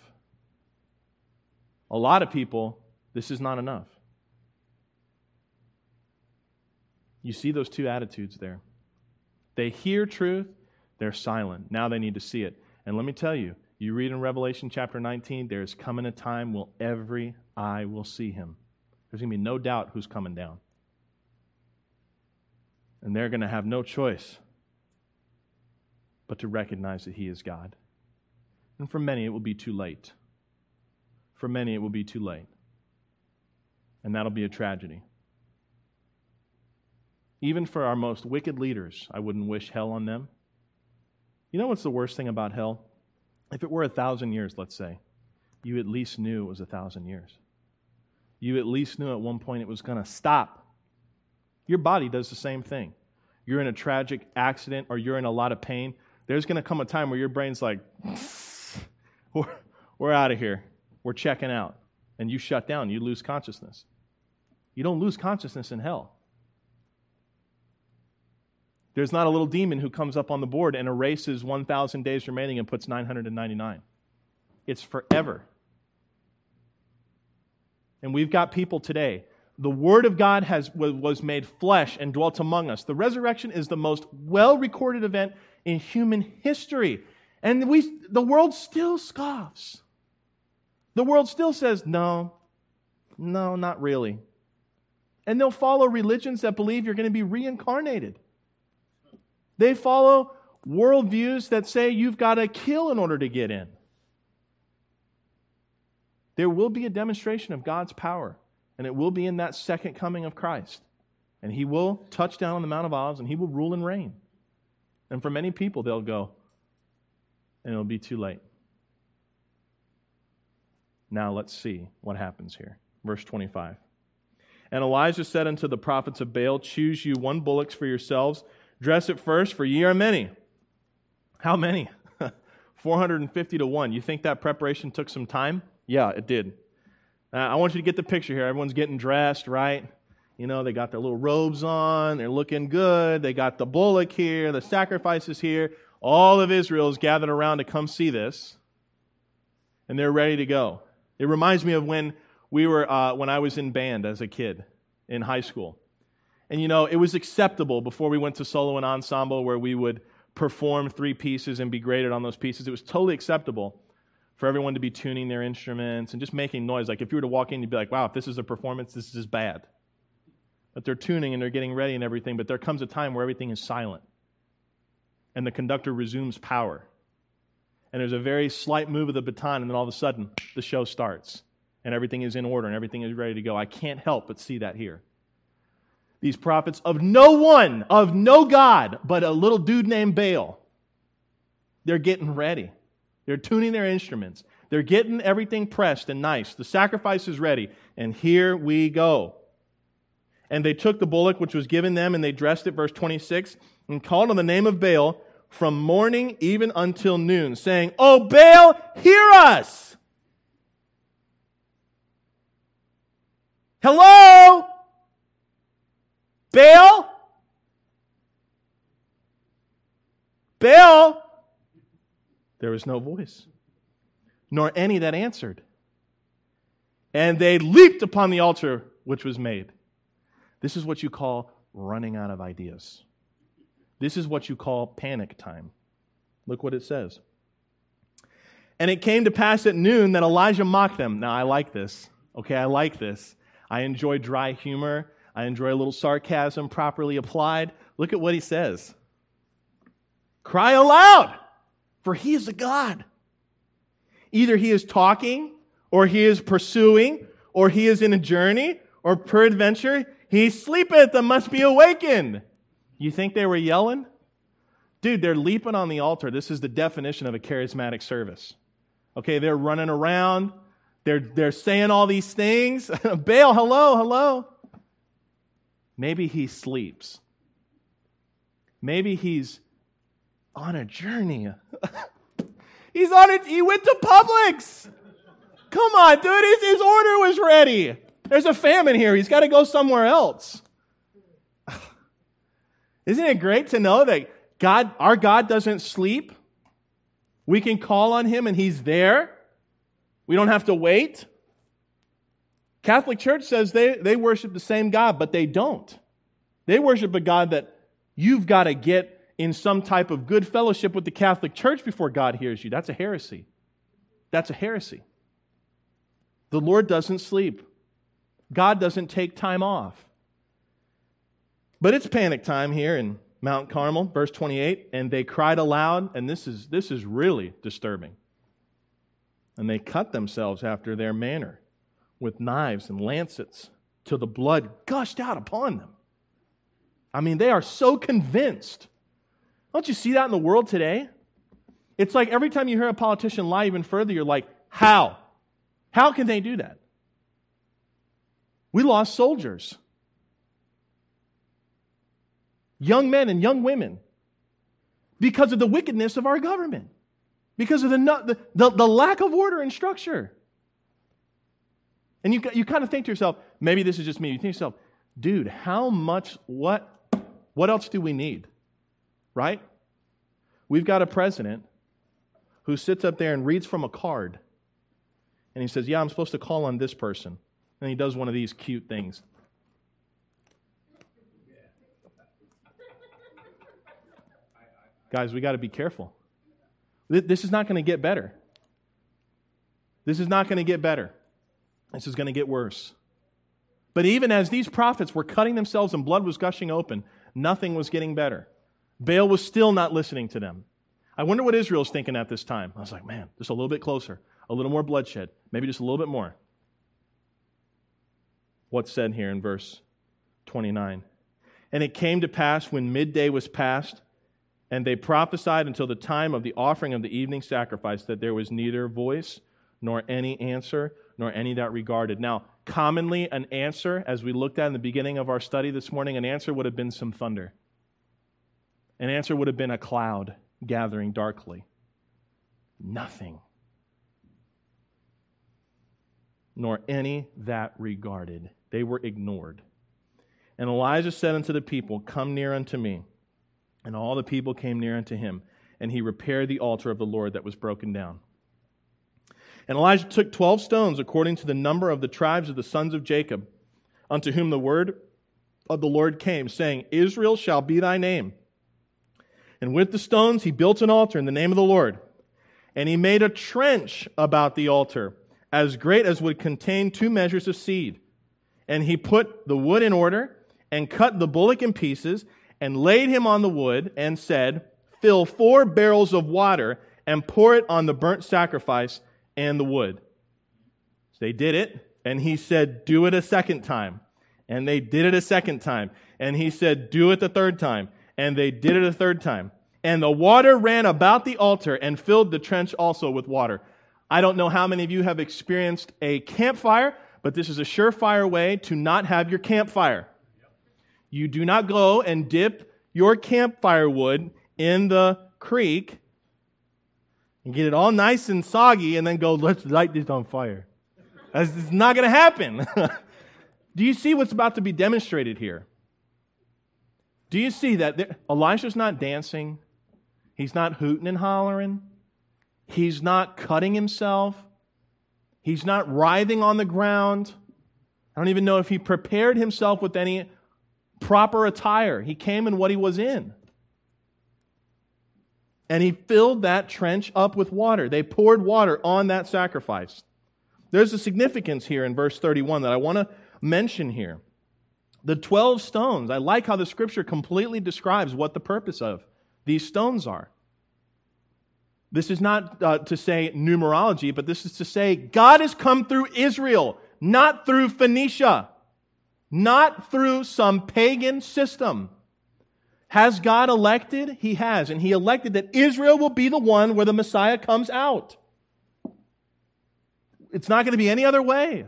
A lot of people, this is not enough. You see those two attitudes there. They hear truth, they're silent. Now they need to see it. And let me tell you, you read in Revelation chapter nineteen, there's coming a time when every eye will see Him. There's going to be no doubt who's coming down. And they're going to have no choice but to recognize that He is God. And for many, it will be too late. For many, it will be too late. And that'll be a tragedy. Even for our most wicked leaders, I wouldn't wish hell on them. You know what's the worst thing about hell? If it were a thousand years, let's say, you at least knew it was a thousand years. You at least knew at one point it was going to stop. Your body does the same thing. You're in a tragic accident or you're in a lot of pain. There's going to come a time where your brain's like, we're, we're out of here. We're checking out. And you shut down. You lose consciousness. You don't lose consciousness in hell. There's not a little demon who comes up on the board and erases one thousand days remaining and puts nine hundred ninety-nine. It's forever. And we've got people today. The Word of God has was made flesh and dwelt among us. The resurrection is the most well-recorded event in human history. And we, the world still scoffs. The world still says, no, no, not really. And they'll follow religions that believe you're going to be reincarnated. They follow worldviews that say you've got to kill in order to get in. There will be a demonstration of God's power, and it will be in that second coming of Christ. And He will touch down on the Mount of Olives, and He will rule and reign. And for many people, they'll go, and it'll be too late. Now let's see what happens here. Verse twenty-five. And Elijah said unto the prophets of Baal, choose you one bullock for yourselves, dress it first, for ye are many. How many? four hundred fifty to one. You think that preparation took some time? Yeah, it did. Uh, I want you to get the picture here. Everyone's getting dressed, right? You know, they got their little robes on. They're looking good. They got the bullock here. The sacrifices here. All of Israel is gathered around to come see this. And they're ready to go. It reminds me of when we were, uh, when I was in band as a kid in high school. And you know, it was acceptable before we went to solo and ensemble where we would perform three pieces and be graded on those pieces. It was totally acceptable for everyone to be tuning their instruments and just making noise. Like if you were to walk in, you'd be like, wow, if this is a performance, this is bad. But they're tuning and they're getting ready and everything, but there comes a time where everything is silent. And the conductor resumes power. And there's a very slight move of the baton, and then all of a sudden, the show starts. And everything is in order, and everything is ready to go. I can't help but see that here. These prophets of no one, of no God, but a little dude named Baal. They're getting ready. They're tuning their instruments. They're getting everything pressed and nice. The sacrifice is ready. And here we go. And they took the bullock which was given them, and they dressed it, verse twenty-six, and called on the name of Baal from morning even until noon, saying, O Baal, hear us! Hello? Baal? Baal? There was no voice, nor any that answered. And they leaped upon the altar which was made. This is what you call running out of ideas. This is what you call panic time. Look what it says. And it came to pass at noon that Elijah mocked them. Now, I like this. Okay, I like this. I enjoy dry humor. I enjoy a little sarcasm properly applied. Look at what he says. Cry aloud, for he is a God. Either he is talking, or he is pursuing, or he is in a journey, or peradventure he sleepeth and must be awakened. You think they were yelling? Dude, they're leaping on the altar. This is the definition of a charismatic service. Okay, they're running around. They're, they're saying all these things. Baal, hello, hello. Maybe he sleeps. Maybe he's on a journey. He's on it. He went to Publix. Come on, dude. His, his order was ready. There's a famine here. He's got to go somewhere else. Isn't it great to know that God, our God doesn't sleep? We can call on Him and He's there. We don't have to wait. Catholic Church says they, they worship the same God, but they don't. They worship a God that you've got to get in some type of good fellowship with the Catholic Church before God hears you. That's a heresy. That's a heresy. The Lord doesn't sleep. God doesn't take time off. But it's panic time here in Mount Carmel, verse twenty-eight, and they cried aloud, and this is this is really disturbing. And they cut themselves after their manner with knives and lancets till the blood gushed out upon them. I mean, they are so convinced. Don't you see that in the world today? It's like every time you hear a politician lie even further, you're like, how? How can they do that? We lost soldiers. Young men and young women. Because of the wickedness of our government. Because of the, the, the, the lack of order and structure. And you, you kind of think to yourself, maybe this is just me. You think to yourself, dude, how much, what, what else do we need? Right? We've got a president who sits up there and reads from a card. And he says, yeah, I'm supposed to call on this person. And he does one of these cute things. Guys, we got to be careful. This is not going to get better. This is not going to get better. This is going to get worse. But even as these prophets were cutting themselves and blood was gushing open, nothing was getting better. Baal was still not listening to them. I wonder what Israel's thinking at this time. I was like, man, just a little bit closer, a little more bloodshed, maybe just a little bit more. What's said here in verse twenty-nine? And it came to pass when midday was past, and they prophesied until the time of the offering of the evening sacrifice, that there was neither voice, nor any answer, nor any that regarded. Now, commonly an answer, as we looked at in the beginning of our study this morning, an answer would have been some thunder. An answer would have been a cloud gathering darkly. Nothing. Nor any that regarded. They were ignored. And Elijah said unto the people, come near unto me. And all the people came near unto him, and he repaired the altar of the Lord that was broken down. And Elijah took twelve stones according to the number of the tribes of the sons of Jacob, unto whom the word of the Lord came, saying, Israel shall be thy name. And with the stones he built an altar in the name of the Lord. And he made a trench about the altar, as great as would contain two measures of seed. And he put the wood in order, and cut the bullock in pieces, and laid him on the wood, and said, fill four barrels of water, and pour it on the burnt sacrifice and the wood. So they did it, and he said, do it a second time. And they did it a second time. And he said, do it the third time. And they did it a third time. And the water ran about the altar, and filled the trench also with water. I don't know how many of you have experienced a campfire, but this is a surefire way to not have your campfire. You do not go and dip your campfire wood in the creek and get it all nice and soggy and then go, let's light this on fire. That's it's not going to happen. Do you see what's about to be demonstrated here? Do you see that there, Elijah's not dancing? He's not hooting and hollering. He's not cutting himself. He's not writhing on the ground. I don't even know if he prepared himself with any proper attire. He came in what he was in. And he filled that trench up with water. They poured water on that sacrifice. There's a significance here in verse thirty-one that I want to mention here. The twelve stones, I like how the Scripture completely describes what the purpose of these stones are. This is not uh, to say numerology, but this is to say God has come through Israel, not through Phoenicia, not through some pagan system. Has God elected? He has, and He elected that Israel will be the one where the Messiah comes out. It's not going to be any other way.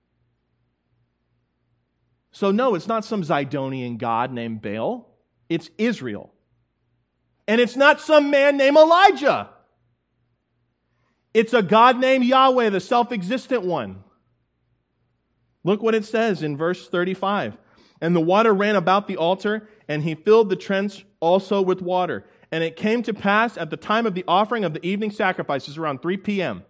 So no, it's not some Zidonian god named Baal. It's Israel. And it's not some man named Elijah. It's a God named Yahweh, the self-existent one. Look what it says in verse thirty-five. And the water ran about the altar, and he filled the trench also with water. And it came to pass at the time of the offering of the evening sacrifices, around three p.m.,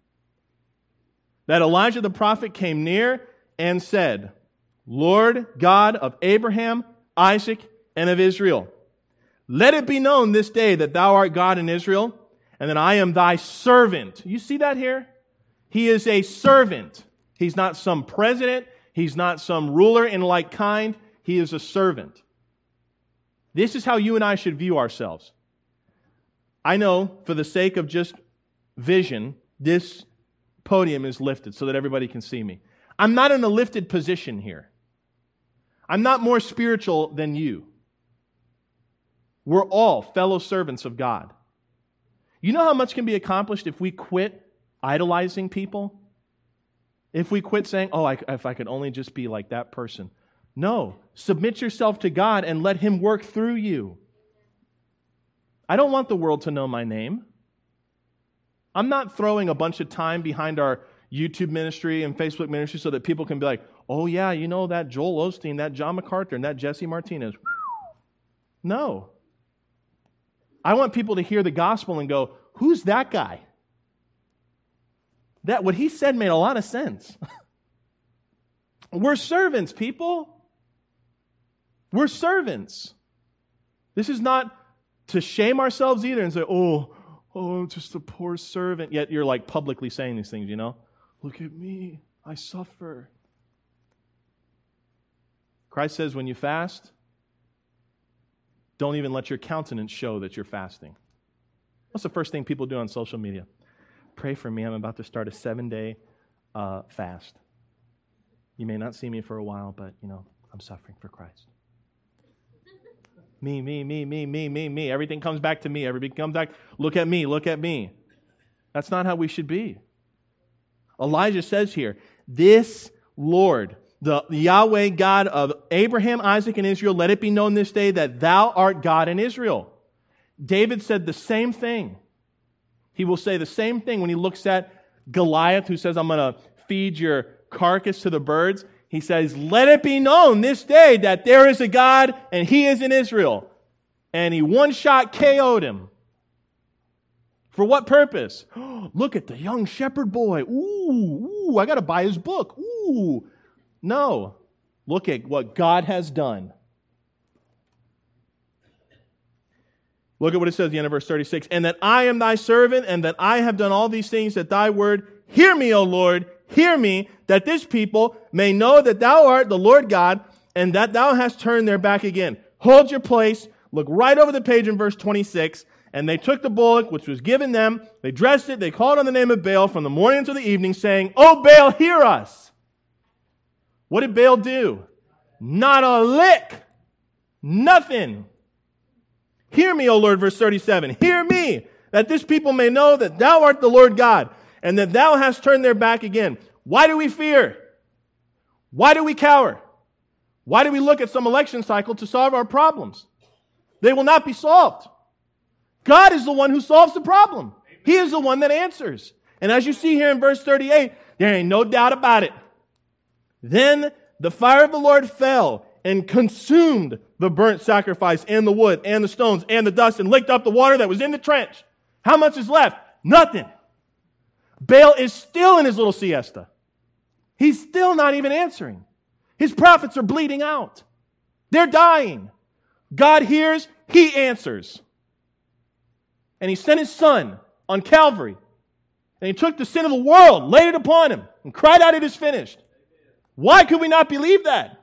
that Elijah the prophet came near and said, Lord God of Abraham, Isaac, and of Israel, let it be known this day that thou art God in Israel, and that I am thy servant. You see that here? He is a servant. He's not some president. He's not some ruler in like kind. He is a servant. This is how you and I should view ourselves. I know, for the sake of just vision, this podium is lifted so that everybody can see me. I'm not in a lifted position here. I'm not more spiritual than you. We're all fellow servants of God. You know how much can be accomplished if we quit idolizing people? If we quit saying, oh, I, if I could only just be like that person. No. Submit yourself to God and let Him work through you. I don't want the world to know my name. I'm not throwing a bunch of time behind our YouTube ministry and Facebook ministry so that people can be like, oh yeah, you know that Joel Osteen, that John MacArthur, and that Jesse Martinez. No. I want people to hear the gospel and go, who's that guy? That what he said made a lot of sense. We're servants, people. We're servants. This is not to shame ourselves either and say, oh, oh, just a poor servant. Yet you're like publicly saying these things, you know. Look at me. I suffer. Christ says when you fast, don't even let your countenance show that you're fasting. What's the first thing people do on social media? Pray for me. I'm about to start a seven-day uh, fast. You may not see me for a while, but, you know, I'm suffering for Christ. Me, me, me, me, me, me, me. Everything comes back to me. Everything comes back. Look at me. Look at me. That's not how we should be. Elijah says here, this Lord, the Yahweh God of Abraham, Isaac, and Israel, let it be known this day that thou art God in Israel. David said the same thing. He will say the same thing when he looks at Goliath, who says, I'm going to feed your carcass to the birds. He says, let it be known this day that there is a God and He is in Israel. And he one-shot K O'd him. For what purpose? Oh, look at the young shepherd boy. Ooh, ooh, I got to buy his book. Ooh. No. Look at what God has done. Look at what it says at the end of verse thirty-six. And that I am thy servant, and that I have done all these things at thy word. Hear me, O Lord, hear me, that this people may know that thou art the Lord God, and that thou hast turned their back again. Hold your place. Look right over the page in verse twenty-six. And they took the bullock which was given them. They dressed it. They called on the name of Baal from the morning until the evening, saying, O Baal, hear us. What did Baal do? Not a lick. Nothing. Hear me, O Lord, verse thirty-seven. Hear me, that this people may know that thou art the Lord God, and that thou hast turned their back again. Why do we fear? Why do we cower? Why do we look at some election cycle to solve our problems? They will not be solved. God is the one who solves the problem. He is the one that answers. And as you see here in verse thirty-eight, there ain't no doubt about it. Then the fire of the Lord fell and consumed the burnt sacrifice and the wood and the stones and the dust and licked up the water that was in the trench. How much is left? Nothing. Baal is still in his little siesta. He's still not even answering. His prophets are bleeding out. They're dying. God hears, He answers. And He sent His Son on Calvary. And He took the sin of the world, laid it upon Him, and cried out, it is finished. Why could we not believe that?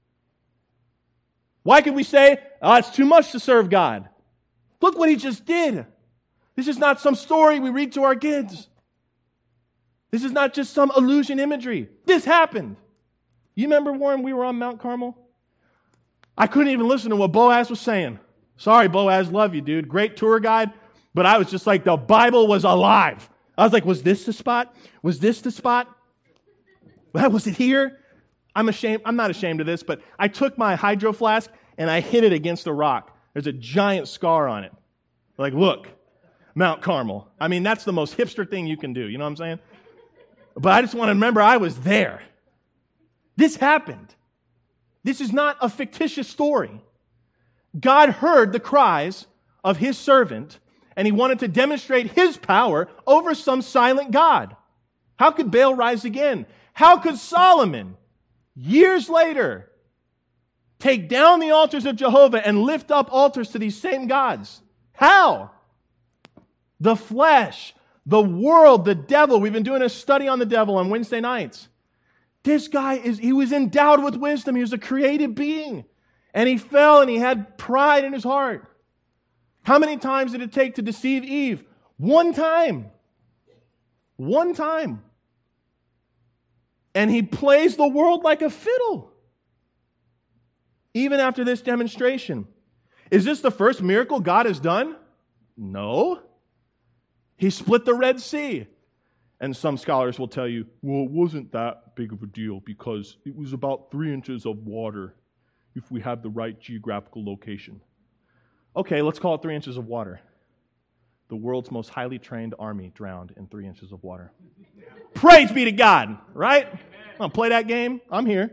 Why could we say, oh, it's too much to serve God? Look what He just did. This is not some story we read to our kids. This is not just some illusion imagery. This happened. You remember, Warren, we were on Mount Carmel? I couldn't even listen to what Boaz was saying. Sorry, Boaz, love you, dude. Great tour guide. But I was just like, the Bible was alive. I was like, was this the spot? Was this the spot? Well, was it here? I'm ashamed. I'm not ashamed of this, but I took my hydro flask and I hit it against a rock. There's a giant scar on it. Like, look, Mount Carmel. I mean, that's the most hipster thing you can do. You know what I'm saying? But I just want to remember I was there. This happened. This is not a fictitious story. God heard the cries of His servant, and He wanted to demonstrate His power over some silent God. How could Baal rise again? How could Solomon, years later, take down the altars of Jehovah and lift up altars to these same gods? How? The flesh, the world, the devil. We've been doing a study on the devil on Wednesday nights. This guy, is he was endowed with wisdom. He was a created being. And he fell and he had pride in his heart. How many times did it take to deceive Eve? One time. One time. And he plays the world like a fiddle. Even after this demonstration. Is this the first miracle God has done? No. He split the Red Sea. And some scholars will tell you, well, it wasn't that big of a deal because it was about three inches of water if we had the right geographical location. Okay, let's call it three inches of water. The world's most highly trained army drowned in three inches of water. Praise be to God, right? I'll play that game. I'm here.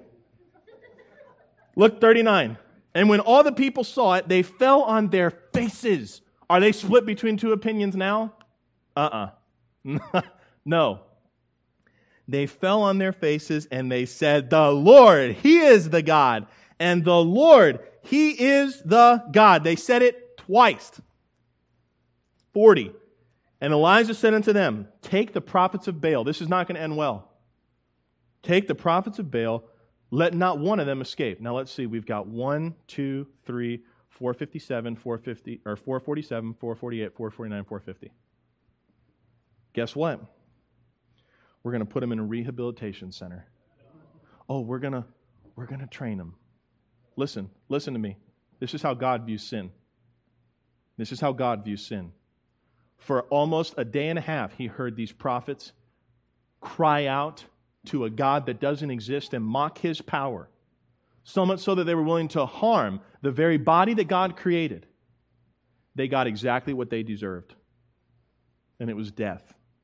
Look, thirty-nine. And when all the people saw it, they fell on their faces. Are they split between two opinions now? Uh-uh. No. They fell on their faces and they said, the Lord, He is the God. And the Lord, He is the God. They said it twice. forty. And Elijah said unto them, take the prophets of Baal. This is not going to end well. Take the prophets of Baal. Let not one of them escape. Now let's see. We've got one, two, three, four fifty-seven, four fifty, or four forty-seven, four forty-eight, four forty-nine, four fifty. Guess what? We're going to put them in a rehabilitation center. Oh, we're going to we're going to train them. Listen, listen to me. This is how God views sin. This is how God views sin. For almost a day and a half, He heard these prophets cry out to a God that doesn't exist and mock His power. So much so that they were willing to harm the very body that God created. They got exactly what they deserved. And it was death.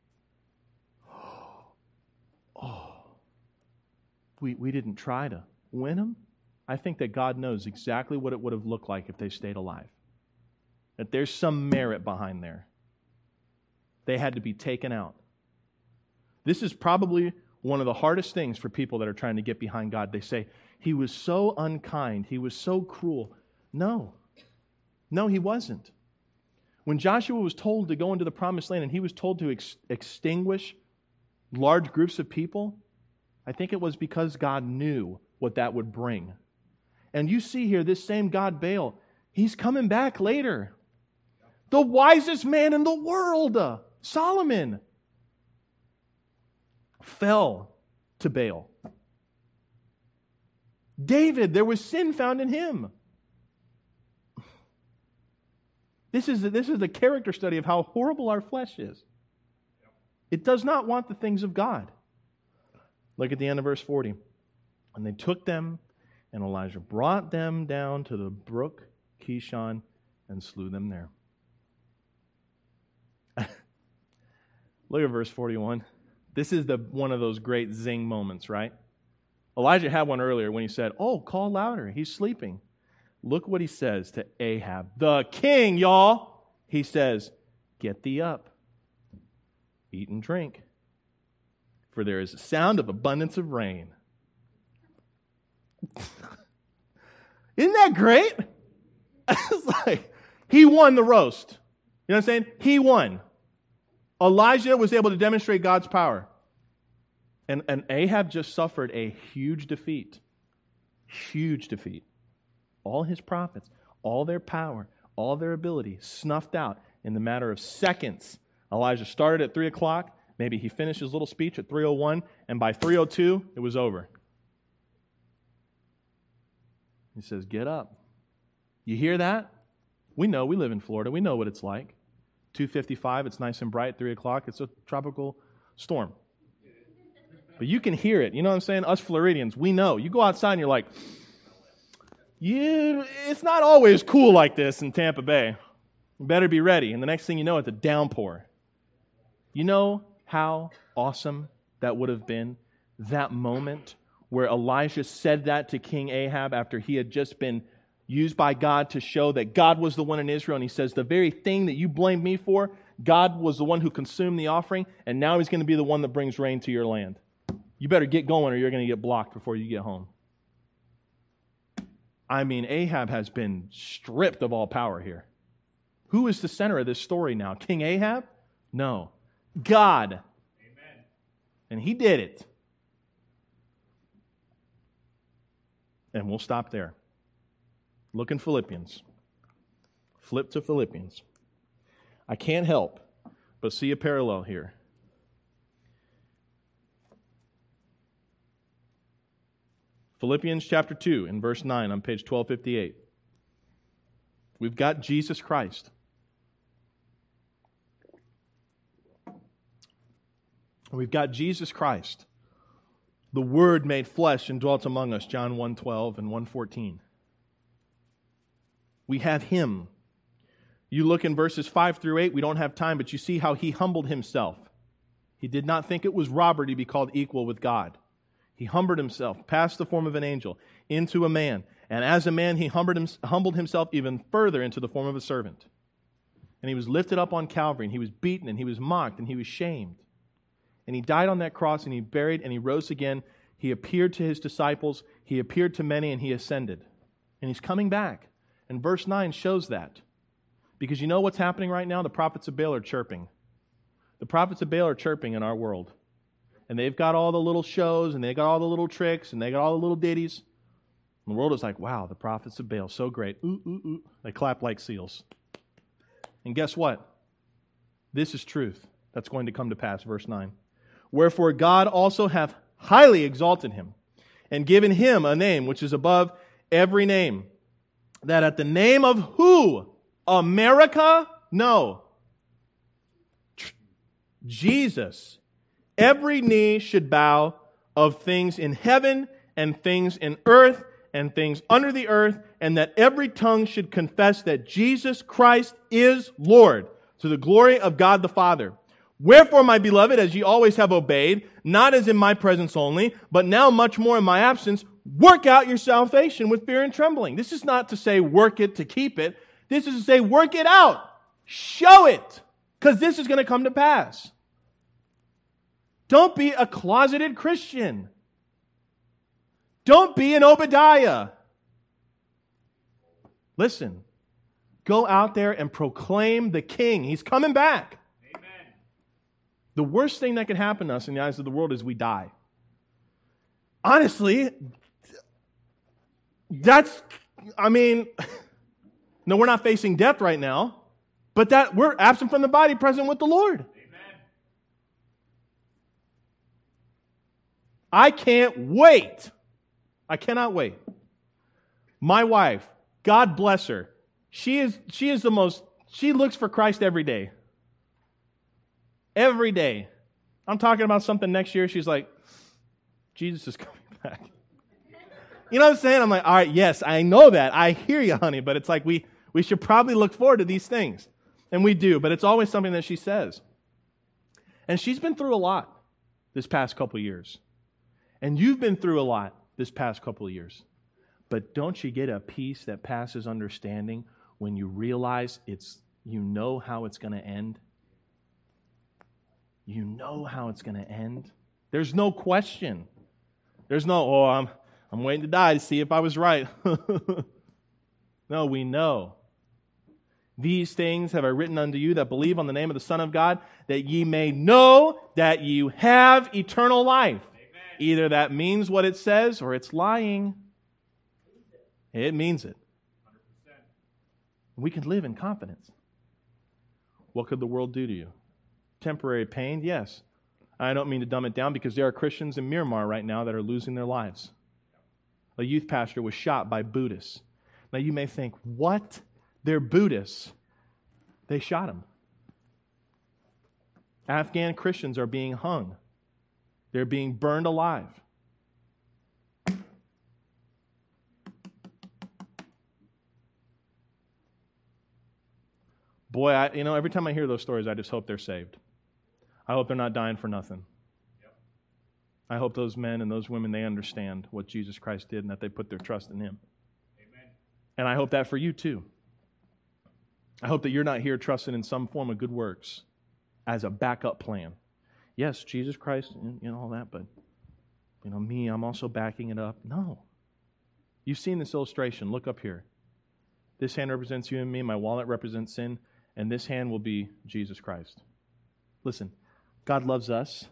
Oh, we, we didn't try to win them. I think that God knows exactly what it would have looked like if they stayed alive. That there's some merit behind there. They had to be taken out. This is probably one of the hardest things for people that are trying to get behind God. They say, He was so unkind. He was so cruel. No. No, He wasn't. When Joshua was told to go into the promised land and he was told to ex- extinguish large groups of people, I think it was because God knew what that would bring. And you see here, this same God Baal, he's coming back later. The wisest man in the world, Solomon, fell to Baal. David, there was sin found in him. This is, this is the character study of how horrible our flesh is. It does not want the things of God. Look at the end of verse forty. And they took them And Elijah brought them down to the brook Kishon and slew them there. Look at verse forty-one. This is the one of those great zing moments, right? Elijah had one earlier when he said, oh, call louder. He's sleeping. Look what he says to Ahab, the king, y'all. He says, get thee up, eat and drink, for there is a sound of abundance of rain. Isn't that great? It's like, he won the roast. You know what I'm saying? He won. Elijah was able to demonstrate God's power. And, and Ahab just suffered a huge defeat. Huge defeat. All his prophets, all their power, all their ability snuffed out in the matter of seconds. Elijah started at three o'clock. Maybe he finished his little speech at three oh one, and by three oh two, it was over. He says, get up. You hear that? We know. We live in Florida. We know what it's like. two fifty-five, it's nice and bright. three o'clock, it's a tropical storm. But you can hear it. You know what I'm saying? Us Floridians, we know. You go outside and you're like, yeah, it's not always cool like this in Tampa Bay. You better be ready. And the next thing you know, it's a downpour. You know how awesome that would have been? That moment where Elijah said that to King Ahab after he had just been used by God to show that God was the one in Israel. And he says, the very thing that you blamed me for, God was the one who consumed the offering, and now he's going to be the one that brings rain to your land. You better get going or you're going to get blocked before you get home. I mean, Ahab has been stripped of all power here. Who is the center of this story now? King Ahab? No. God. Amen. And he did it. And we'll stop there. Look in Philippians. Flip to Philippians. I can't help but see a parallel here. Philippians chapter two and verse nine on page twelve fifty-eight. We've got Jesus Christ. We've got Jesus Christ, the Word made flesh and dwelt among us, John one twelve and one fourteen. We have Him. You look in verses five through eight, we don't have time, but you see how He humbled Himself. He did not think it was robbery to be called equal with God. He humbled Himself, past the form of an angel, into a man. And as a man, He humbled Himself even further into the form of a servant. And He was lifted up on Calvary, and He was beaten, and He was mocked, and He was shamed. And He died on that cross, and He buried, and He rose again. He appeared to His disciples. He appeared to many, and He ascended. And He's coming back. And verse nine shows that. Because you know what's happening right now? The prophets of Baal are chirping. The prophets of Baal are chirping in our world. And they've got all the little shows, and they got all the little tricks, and they got all the little ditties. And the world is like, wow, the prophets of Baal, so great. Ooh, ooh, ooh. They clap like seals. And guess what? This is truth. That's going to come to pass, verse nine. Wherefore God also hath highly exalted Him, and given Him a name which is above every name, that at the name of who? America? No. Jesus. Every knee should bow of things in heaven and things in earth and things under the earth, and that every tongue should confess that Jesus Christ is Lord, to the glory of God the Father. Wherefore, my beloved, as ye always have obeyed, not as in my presence only, but now much more in my absence, work out your salvation with fear and trembling. This is not to say work it to keep it. This is to say work it out. Show it. Because this is going to come to pass. Don't be a closeted Christian. Don't be an Obadiah. Listen. Go out there and proclaim the King. He's coming back. Amen. The worst thing that can happen to us in the eyes of the world is we die. Honestly, that's, I mean, no, we're not facing death right now, but that we're absent from the body, present with the Lord. Amen. I can't wait. I cannot wait. My wife, God bless her, she is she is the most, she looks for Christ every day. Every day. I'm talking about something next year, she's like, Jesus is coming back. You know what I'm saying? I'm like, all right, yes, I know that. I hear you, honey. But it's like we, we should probably look forward to these things. And we do, but it's always something that she says. And she's been through a lot this past couple years. And you've been through a lot this past couple of years. But don't you get a peace that passes understanding when you realize it's, you know how it's going to end? You know how it's going to end. There's no question. There's no, oh, I'm, I'm waiting to die to see if I was right. No, we know. These things have I written unto you that believe on the name of the Son of God, that ye may know that you have eternal life. Amen. Either that means what it says or it's lying. It means it. one hundred percent. We can live in confidence. What could the world do to you? Temporary pain, yes. I don't mean to dumb it down because there are Christians in Myanmar right now that are losing their lives. A youth pastor was shot by Buddhists. Now you may think, what? They're Buddhists. They shot him. Afghan Christians are being hung. They're being burned alive. Boy, I, you know, every time I hear those stories, I just hope they're saved. I hope they're not dying for nothing. Yep. I hope those men and those women, they understand what Jesus Christ did and that they put their trust in Him. Amen. And I hope that for you too. I hope that you're not here trusting in some form of good works as a backup plan. Yes, Jesus Christ and you know, all that, but you know, me, I'm also backing it up. No. You've seen this illustration. Look up here. This hand represents you and me. My wallet represents sin. And this hand will be Jesus Christ. Listen, God loves us.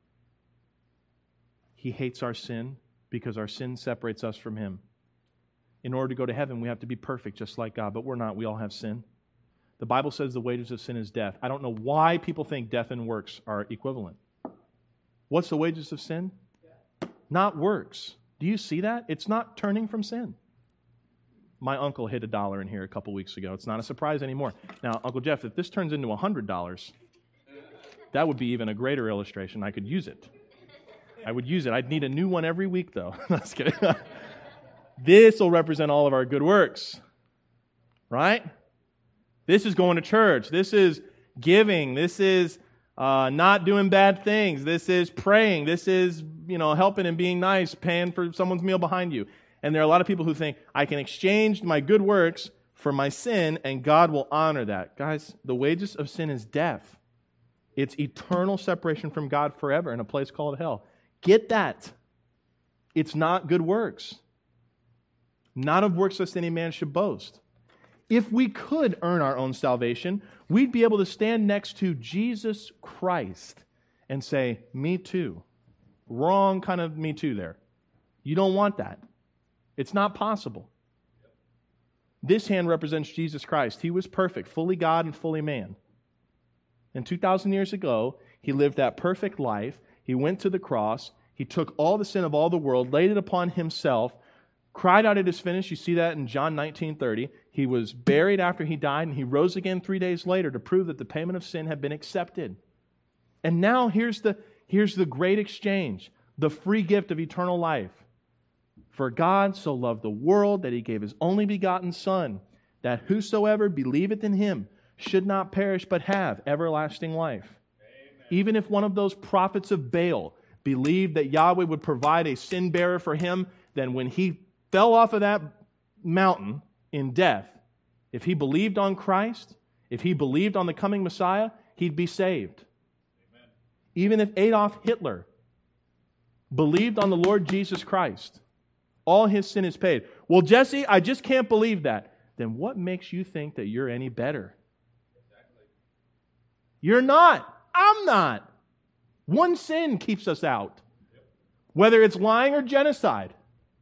He hates our sin because our sin separates us from Him. In order to go to heaven, we have to be perfect just like God, but we're not. We all have sin. The Bible says the wages of sin is death. I don't know why people think death and works are equivalent. What's the wages of sin? Not works. Do you see that? It's not turning from sin. My uncle hit a dollar in here a couple weeks ago. It's not a surprise anymore. Now, Uncle Jeff, if this turns into one hundred dollars, that would be even a greater illustration. I could use it. I would use it. I'd need a new one every week, though. Just kidding. This will represent all of our good works. Right? This is going to church. This is giving. This is uh, not doing bad things. This is praying. This is, you know, helping and being nice, paying for someone's meal behind you. And there are a lot of people who think, I can exchange my good works for my sin, and God will honor that. Guys, the wages of sin is death. It's eternal separation from God forever in a place called hell. Get that. It's not good works. Not of works lest any man should boast. If we could earn our own salvation, we'd be able to stand next to Jesus Christ and say, me too. Wrong kind of me too there. You don't want that. It's not possible. This hand represents Jesus Christ. He was perfect, fully God and fully man. And two thousand years ago, He lived that perfect life. He went to the cross. He took all the sin of all the world, laid it upon Himself, cried out, it is finished. You see that in John nineteen thirty. He was buried after He died, and He rose again three days later to prove that the payment of sin had been accepted. And now here's the, here's the great exchange, the free gift of eternal life. For God so loved the world that He gave His only begotten Son, that whosoever believeth in Him should not perish but have everlasting life. Amen. Even if one of those prophets of Baal believed that Yahweh would provide a sin bearer for him, then when he fell off of that mountain in death, if he believed on Christ, if he believed on the coming Messiah, he'd be saved. Amen. Even if Adolf Hitler believed on the Lord Jesus Christ, all his sin is paid. Well, Jesse, I just can't believe that. Then what makes you think that you're any better? Exactly. You're not. I'm not. One sin keeps us out. Yep. Whether it's lying or genocide.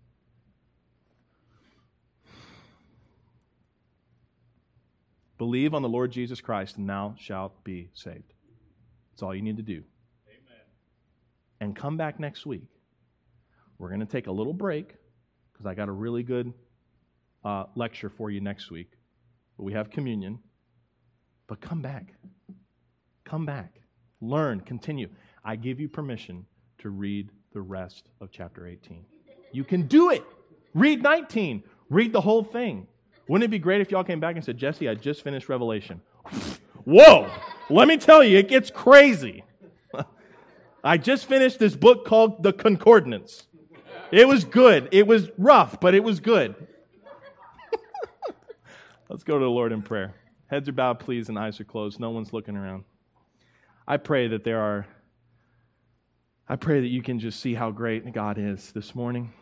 Believe on the Lord Jesus Christ and thou shalt be saved. That's all you need to do. Amen. And come back next week. We're going to take a little break because I got a really good uh, lecture for you next week. But we have communion. But come back. Come back. Learn. Continue. I give you permission to read the rest of chapter eighteen. You can do it. Read nineteen. Read the whole thing. Wouldn't it be great if y'all came back and said, Jesse, I just finished Revelation. Whoa! Let me tell you, it gets crazy. I just finished this book called The Concordance. It was good. It was rough, but it was good. Let's go to the Lord in prayer. Heads are bowed, please, and eyes are closed. No one's looking around. I pray that there are, I pray that you can just see how great God is this morning.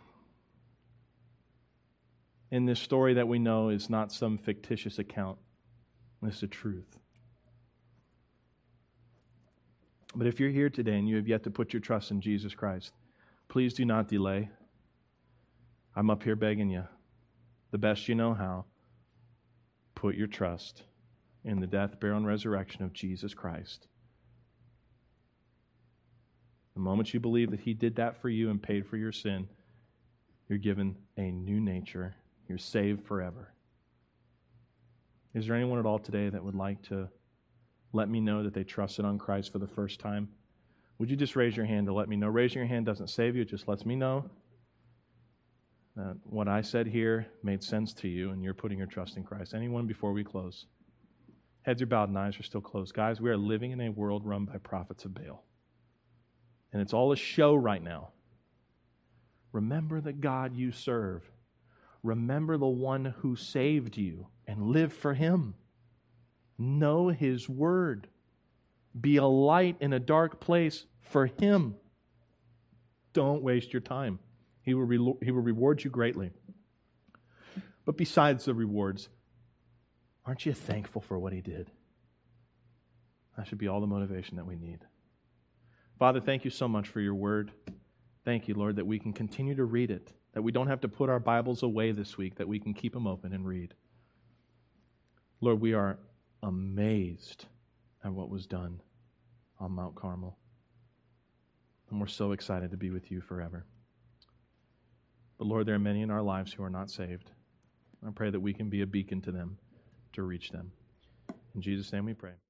In this story that we know is not some fictitious account. It's the truth. But if you're here today and you have yet to put your trust in Jesus Christ, please do not delay. I'm up here begging you, the best you know how, put your trust in the death, burial, and resurrection of Jesus Christ. The moment you believe that He did that for you and paid for your sin, you're given a new nature. You're saved forever. Is there anyone at all today that would like to let me know that they trusted on Christ for the first time? Would you just raise your hand to let me know? Raising your hand doesn't save you. It just lets me know that what I said here made sense to you and you're putting your trust in Christ. Anyone before we close? Heads are bowed and eyes are still closed. Guys, we are living in a world run by prophets of Baal. And it's all a show right now. Remember the God you serve. Remember the one who saved you and live for Him. Know His word. Be a light in a dark place for Him. Don't waste your time. He will, re- he will reward you greatly. But besides the rewards, aren't you thankful for what He did? That should be all the motivation that we need. Father, thank you so much for your word. Thank you, Lord, that we can continue to read it, that we don't have to put our Bibles away this week, that we can keep them open and read. Lord, we are amazed at what was done on Mount Carmel. And we're so excited to be with you forever. But Lord, there are many in our lives who are not saved. I pray that we can be a beacon to them to reach them. In Jesus' name we pray.